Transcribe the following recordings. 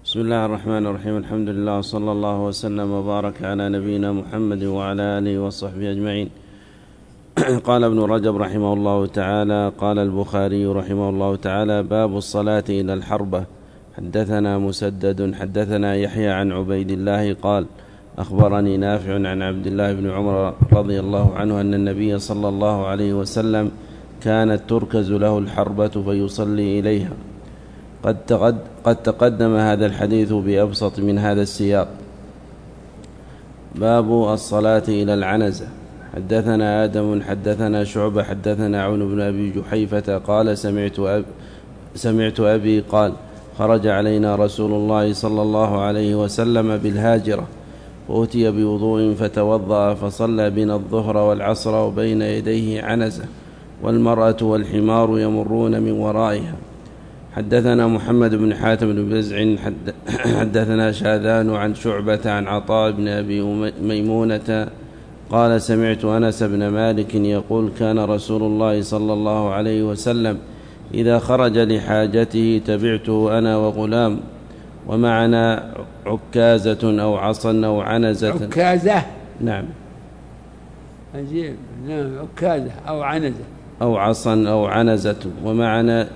بسم الله الرحمن الرحيم. الحمد لله وصلى الله وسلم وبارك على نبينا محمد وعلى آله وصحبه أجمعين. قال ابن رجب رحمه الله تعالى: قال البخاري رحمه الله تعالى: باب الصلاة إلى الحربة. حدثنا مسدد حدثنا يحيى عن عبيد الله قال: أخبرني نافع عن عبد الله بن عمر رضي الله عنه أن النبي صلى الله عليه وسلم كانت تركز له الحربة فيصلي إليها. قد تقدم هذا الحديث بأبسط من هذا السياق. باب الصلاة إلى العنزة. حدثنا آدم حدثنا شعبة حدثنا عون بن أبي جحيفة قال: سمعت أبي قال: خرج علينا رسول الله صلى الله عليه وسلم بالهاجرة، فأتي بوضوء فتوضأ فصلى بنا الظهر والعصر وبين يديه عنزة، والمرأة والحمار يمرون من ورائها. حدثنا محمد بن حاتم بن بزع حدثنا شاذان عن شعبة عن عطاء بن أبي ميمونة قال: سمعت أنس بن مالك يقول: كان رسول الله صلى الله عليه وسلم إذا خرج لحاجته تبعته أنا وغلام، ومعنا عكازة أو عصا أو عنزة. عكازة؟ نعم. عجيب. نعم، عكازة أو عنزة أو عصا أو عنزة، ومعنا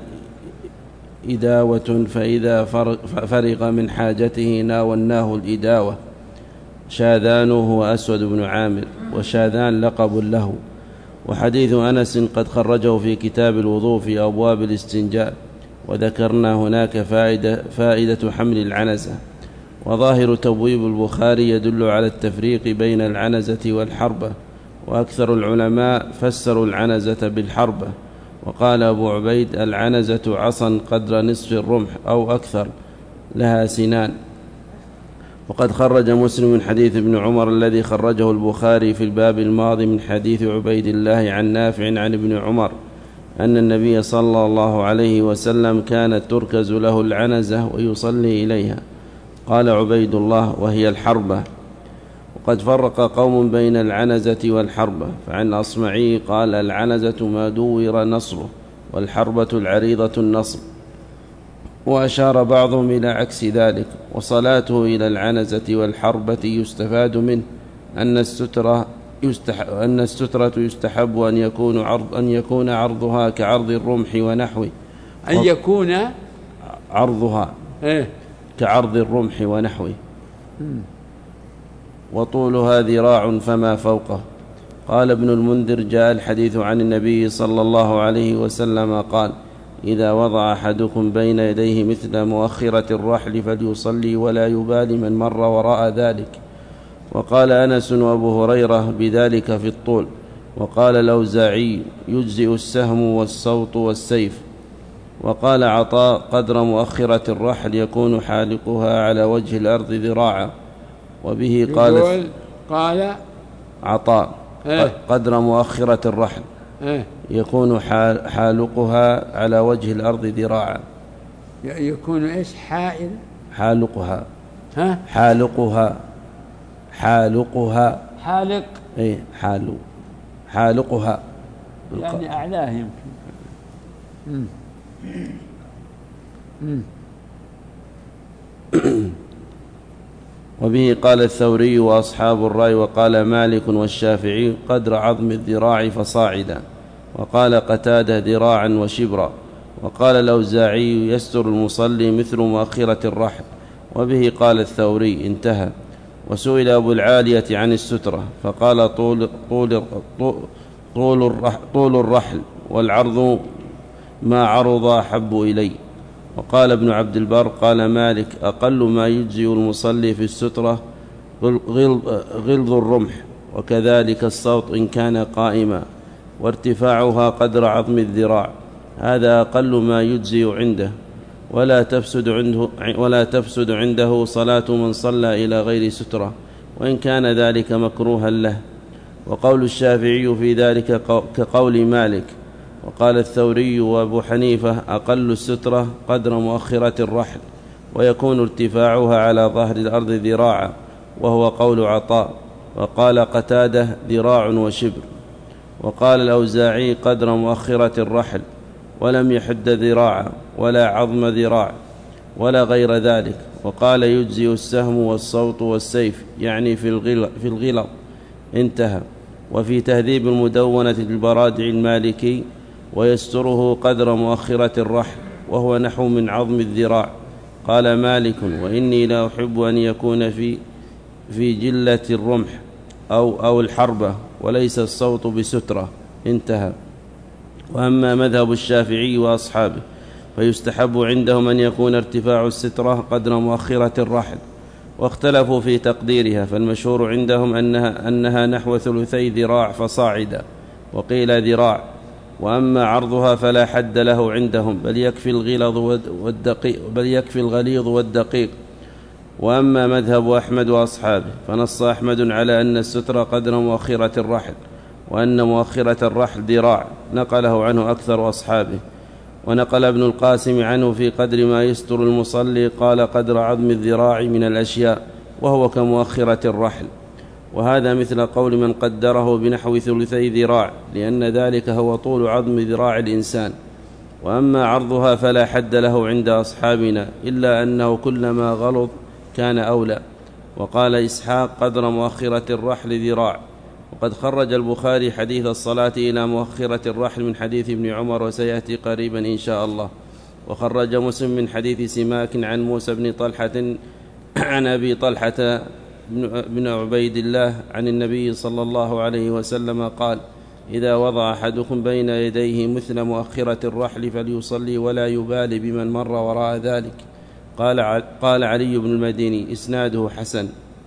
إداوة، فإذا فرغ من حاجته ناولناه الإداوة. شاذان هو أسود بن عامر، وشاذان لقب له. وحديث أنس قد خرجه في كتاب الوضوء في أبواب الاستنجاء، وذكرنا هناك فائدة حمل العنزة. وظاهر تبويب البخاري يدل على التفريق بين العنزة والحربة، وأكثر العلماء فسروا العنزة بالحربة. وقال أبو عبيد: العنزة عصا قدر نصف الرمح أو أكثر، لها سنان. وقد خرج مسلم من حديث ابن عمر الذي خرجه البخاري في الباب الماضي من حديث عبيد الله عن نافع عن ابن عمر أن النبي صلى الله عليه وسلم كانت تركز له العنزة ويصلي إليها. قال عبيد الله: وهي الحربة. وقد فرق قوم بين العنزة والحربة، فعن أصمعي قال: العنزة ما دور نصره، والحربة العريضة النصب. وأشار بعضهم إلى عكس ذلك. وصلاته إلى العنزة والحربة يستفاد منه أن السترة يستحب أن يكون عرضها كعرض الرمح ونحوه. أن يكون عرضها كعرض الرمح ونحوه، وطولها ذراع فما فوقه. قال ابن المنذر: جاء الحديث عن النبي صلى الله عليه وسلم قال: إذا وضع أحدكم بين يديه مثل مؤخرة الرحل فليصلي ولا يبالي من مر وراء ذلك. وقال أنس وأبو هريرة بذلك في الطول. وقال الأوزاعي: يجزئ السهم والصوت والسيف. وقال عطاء: قدر مؤخرة الرحل يكون حالقها على وجه الأرض ذراعا. وبه قال عطاء: قدر مؤخرة الرحل يكون حالقها على وجه الأرض ذراعا. يكون إيش؟ حائل حالقها. حالقها حالق. حالقها يعني أعلاه يمكن. وبه قال الثوري وأصحاب الرأي، وقال مالك والشافعي: قدر عظم الذراع فصاعدا. وقال قتادة: ذراعا وشبرا. وقال الأوزاعي: يستر المصلي مثل مؤخرة الرحل. وبه قال الثوري. انتهى. وسئل أبو العالية عن السترة فقال: طول الرحل والعرض ما عرض أحب إلي. وقال ابن عبد البر: قال مالك: أقل ما يجزي المصلي في السترة غلظ الرمح، وكذلك الصوت إن كان قائما، وارتفاعها قدر عظم الذراع، هذا أقل ما يجزي عنده، ولا تفسد عنده صلاة من صلى إلى غير سترة، وإن كان ذلك مكروها له. وقول الشافعي في ذلك كقول مالك. وقال الثوري وأبو حنيفة: أقل السترة قدر مؤخرة الرحل، ويكون ارتفاعها على ظهر الأرض ذراعا، وهو قول عطاء. وقال قتادة: ذراع وشبر. وقال الأوزاعي: قدر مؤخرة الرحل، ولم يحد ذراعا ولا عظم ذراع. ولا غير ذلك. وقال يجزئ السهم والصوت والسيف، يعني في الغلظ. انتهى. وفي تهذيب المدونة للبرادع المالكي: ويستره قدر مؤخرة الرحل، وهو نحو من عظم الذراع. قال مالك: وإني لا أحب أن يكون في جلة الرمح أو الحربة، وليس الصوت بسترة. انتهى. وأما مذهب الشافعي وأصحابه فيستحب عندهم أن يكون ارتفاع السترة قدر مؤخرة الرحل، واختلفوا في تقديرها، فالمشهور عندهم أنها نحو 2 ذراع فصاعدا، وقيل ذراع. وأما عرضها فلا حد له عندهم، بل يكفي الغليظ والدقيق. وأما مذهب أحمد وأصحابه فنص أحمد على أن الستر قدر مؤخرة الرحل، وأن مؤخرة الرحل ذراع، نقله عنه أكثر أصحابه. ونقل ابن القاسم عنه في قدر ما يستر المصلي، قال قدر عظم الذراع من الأشياء، وهو كمؤخرة الرحل. وهذا مثل قول من قدره بنحو 2 ذراع، لأن ذلك هو طول عظم ذراع الإنسان. وأما عرضها فلا حد له عند أصحابنا، إلا أنه كلما غلظ كان أولى. وقال إسحاق قدر مؤخرة الرحل ذراع. وقد خرج البخاري حديث الصلاة إلى مؤخرة الرحل من حديث ابن عمر، وسيأتي قريبا إن شاء الله. وخرج مسلم من حديث سماك عن موسى بن طلحة عن أبي طلحة بن عبيد الله عن النبي صلى الله عليه وسلم قال: إذا وضع أحدكم بين يديه مثل مؤخرة الرحل فليصلي ولا يبالي بمن مر وراء ذلك. قال علي بن المديني: إسناده حسن.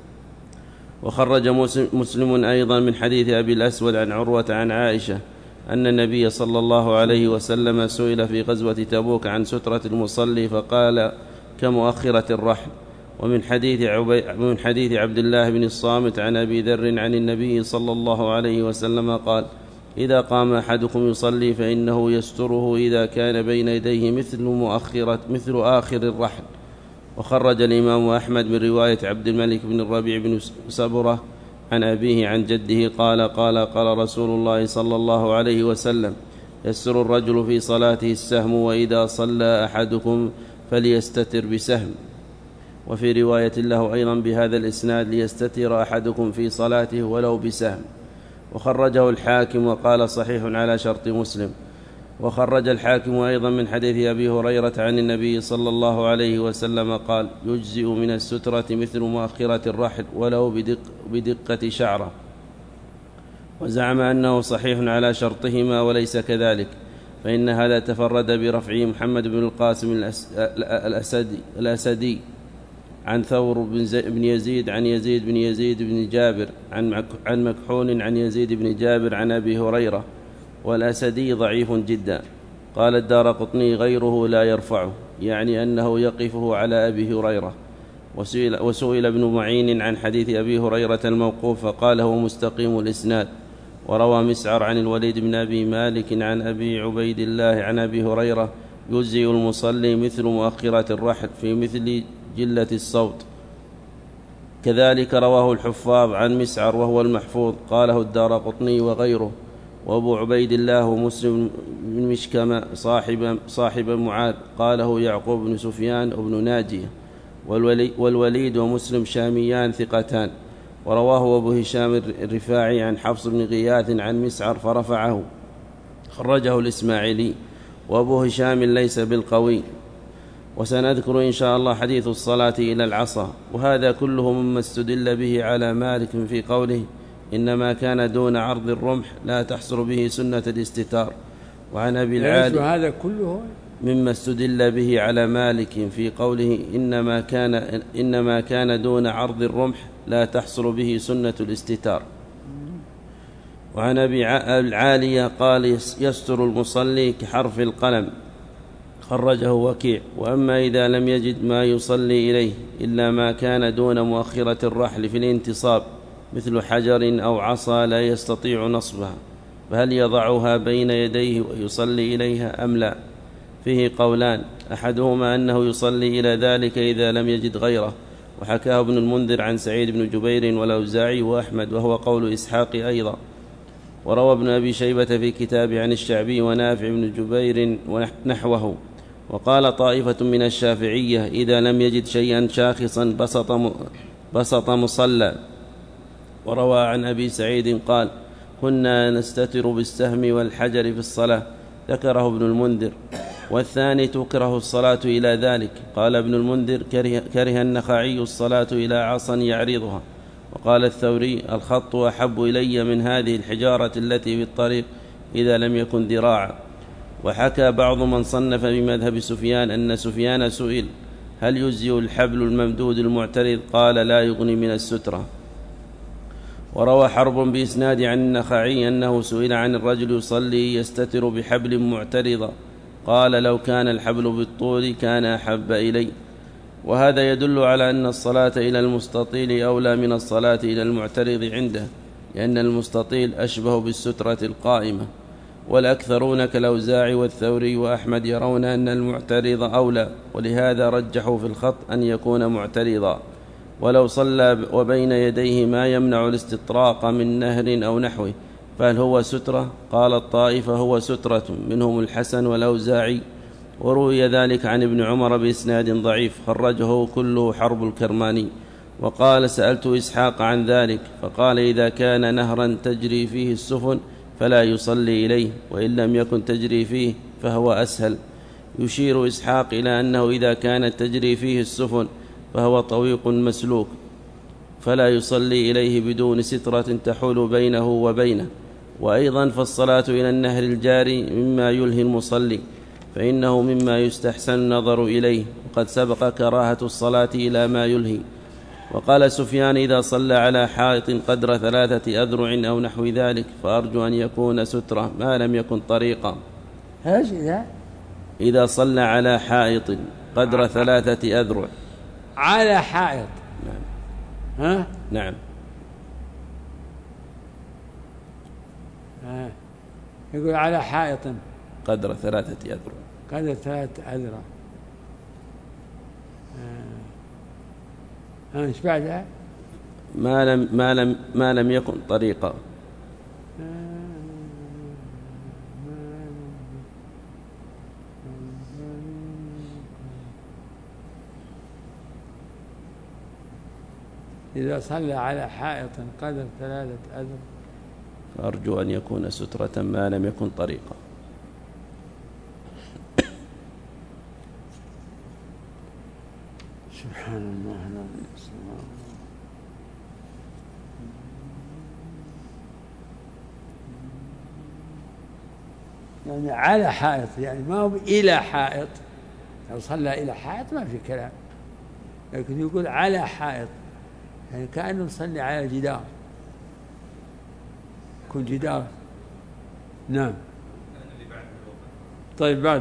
وخرج مسلم أيضا من حديث أبي الأسود عن عروة عن عائشة أن النبي صلى الله عليه وسلم سئل في غزوة تبوك عن سترة المصلي فقال: كمؤخرة الرحل. ومن حديث عبد الله بن الصامت عن أبي ذر عن النبي صلى الله عليه وسلم قال: إذا قام أحدكم يصلي فإنه يستره إذا كان بين يديه مثل آخر الرحل. وخرج الإمام أحمد من رواية عبد الملك بن الربيع بن سبرة عن أبيه عن جده قال رسول الله صلى الله عليه وسلم: يستر الرجل في صلاته السهم، وإذا صلى أحدكم فليستتر بسهم. وفي رواية له أيضا بهذا الإسناد: ليستتر أحدكم في صلاته ولو بسهم. وخرجه الحاكم وقال: صحيح على شرط مسلم. وخرج الحاكم أيضا من حديث أبي هريرة عن النبي صلى الله عليه وسلم قال: يجزئ من السترة مثل مؤخرة الرحل ولو بدقة شعرة. وزعم أنه صحيح على شرطهما وليس كذلك، فإن هذا تفرد برفعه محمد بن القاسم الأسدي عن ثور بن يزيد عن يزيد بن يزيد بن جابر عن مكحول عن يزيد بن جابر عن أبي هريرة، والأسدي ضعيف جدا. قال الدارقطني: غيره لا يرفعه، يعني أنه يقفه على أبي هريرة. وسئل ابن معين عن حديث أبي هريرة الموقوف فقال: هو مستقيم الإسناد. وروى مسعر عن الوليد بن أبي مالك عن أبي عبيد الله عن أبي هريرة: يجزئ المصلي مثل مؤخرة الرحل في مثل جلة الصوت. كذلك رواه الحفاظ عن مسعر وهو المحفوظ، قاله الدارقطني وغيره. وأبو عبيد الله ومسلم بن مشكم صاحب معاذ، قاله يعقوب بن سفيان وابن ناجية. والوليد ومسلم شاميان ثقتان. ورواه أبو هشام الرفاعي عن حفص بن غياث عن مسعر فرفعه، خرجه الإسماعيلي. وأبو هشام ليس بالقوي. وسنذكر إن شاء الله حديث الصلاة إلى العصا. وهذا كله مما استدل به على مالك في قوله: إنما كان دون عرض الرمح لا تحصر به سنة الاستتار. وعن أبي العالي هذا كله مما استدل به على مالك في قوله: إنما كان دون عرض الرمح لا تحصر به سنة الاستتار. وعن أبي العالية قال: يستر المصلي كحرف القلم، خرجه وكيع. وأما إذا لم يجد ما يصلي إليه إلا ما كان دون مؤخرة الرحل في الانتصاب مثل حجر أو عصا لا يستطيع نصبها، فهل يضعها بين يديه ويصلي إليها أم لا؟ فيه قولان، أحدهما أنه يصلي إلى ذلك إذا لم يجد غيره، وحكاه ابن المنذر عن سعيد بن جبير والأوزاعي وأحمد، وهو قول إسحاق أيضا. وروى ابن أبي شيبة في كتاب عن الشعبي ونافع بن جبير ونحوه. وقال طائفة من الشافعية إذا لم يجد شيئا شاخصا بسط مصلى. وروى عن أبي سعيد قال كنا نستتر بالسهم والحجر في الصلاة، ذكره ابن المنذر. والثاني تكره الصلاة إلى ذلك. قال ابن المنذر كره النخعي الصلاة إلى عصا يعرضها. وقال الثوري الخط أحب إلي من هذه الحجارة التي بالطريق إذا لم يكن ذراعا. وحكى بعض من صنف بمذهب سفيان أن سفيان سئل هل يجزئ الحبل الممدود المعترض؟ قال لا يغني من السترة. وروى حرب بإسناد عن النخعي أنه سئل عن الرجل يصلي يستتر بحبل معترض، قال لو كان الحبل بالطول كان أحب إلي. وهذا يدل على أن الصلاة إلى المستطيل أولى من الصلاة إلى المعترض عنده، لأن المستطيل أشبه بالسترة القائمة. والأكثرون كالأوزاعي والثوري وأحمد يرون أن المعترض أولى، ولهذا رجحوا في الخط أن يكون معترضا، ولو صلى وبين يديه ما يمنع الاستطراق من نهر أو نحوه فهل هو سترة؟ قال الطائفة هو سترة، منهم الحسن والأوزاعي. وروي ذلك عن ابن عمر بإسناد ضعيف خرجه كله حرب الكرماني. وقال سألت إسحاق عن ذلك فقال إذا كان نهرا تجري فيه السفن فلا يصلي إليه، وإن لم يكن تجري فيه فهو أسهل. يشير إسحاق إلى أنه إذا كانت تجري فيه السفن فهو طويق مسلوك فلا يصلي إليه بدون سترة تحول بينه وبينه. وأيضا فالصلاة إلى النهر الجاري مما يلهي المصلي، فإنه مما يستحسن النظر إليه، وقد سبق كراهة الصلاة إلى ما يلهي. وقال سفيان إذا صلى على حائط قدر 3 أذرع أو نحو ذلك فأرجو أن يكون سترة ما لم يكن طريقا. إذا صلى على حائط قدر 3 أذرع. على حائط. نعم. ها؟ نعم. يقول على حائط قدر 3 أذرع. قدر 3 أذرع. ايش بعدها؟ ما لم يكن طريقا. إذا صلى على حائط قدر 3 أذرع فأرجو أن يكون سترة ما لم يكن طريقا. سبحان الله. يعني على حائط، يعني ما هو إلى حائط. لو صلى إلى حائط ما في كلام، لكن يقول على حائط يعني كأنه يصلي على جدار، يكون جدار. نعم. طيب بعد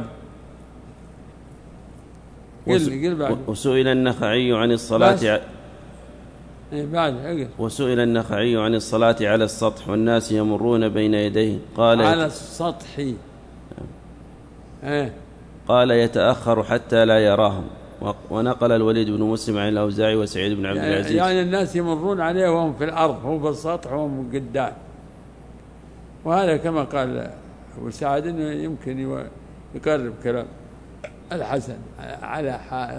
قل بعد. وسئل النخعي عن الصلاة وسئل النخعي عن الصلاة على السطح والناس يمرون بين يديه، قال على السطح. قال يتأخر حتى لا يراهم. ونقل الوليد بن مسلم عن الأوزاعي وسعيد بن عبد العزيز يعني الناس يمرون عليه وهم في الأرض، هو بالسطح وهم قدام. وهذا كما قال أبو سعد إنه يمكن يقرب كلام الحسن على حائط.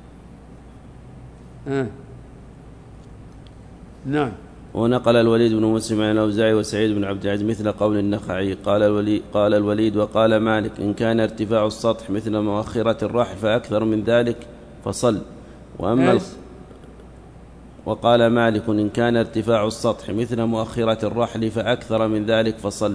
نعم. ونقل الوليد بن مسلم عن الأوزاعي وسعيد بن عبد العزيز مثل قول النخعي. قال الوليد وقال مالك إن كان ارتفاع السطح مثل مؤخرة الرحل فأكثر من ذلك فصل. وقال مالك إن كان ارتفاع السطح مثل مؤخرة الرحل فأكثر من ذلك فصل.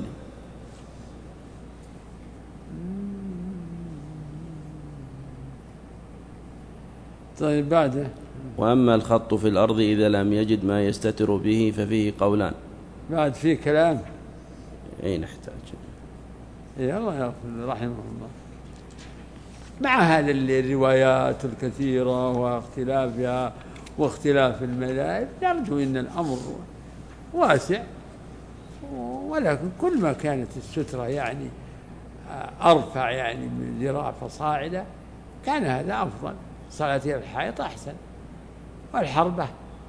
طيب بعده. وأما الخط في الأرض إذا لم يجد ما يستتر به ففيه قولان. بعد فيه كلام. أي نحتاج. الله يغفر رحمه الله. مع هذه الروايات الكثيرة واختلافها واختلاف المذاهب نرجو أن الأمر واسع، ولكن كل ما كانت السترة يعني أرفع يعني من ذراع فصاعدة كان هذا أفضل. صلاة الحائط أحسن. والحربة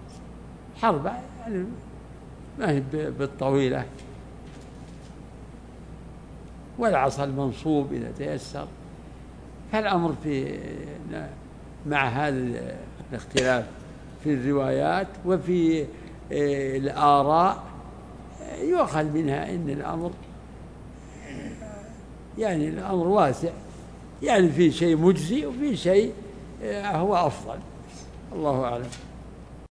يعني ما هي بالطويلة، والعصا المنصوب إذا تيسر، فالأمر في مع هذا الاختلاف في الروايات وفي الآراء يؤخذ منها إن الأمر يعني الأمر واسع، يعني في شيء مجزي وفي شيء هو أفضل. الله أعلم.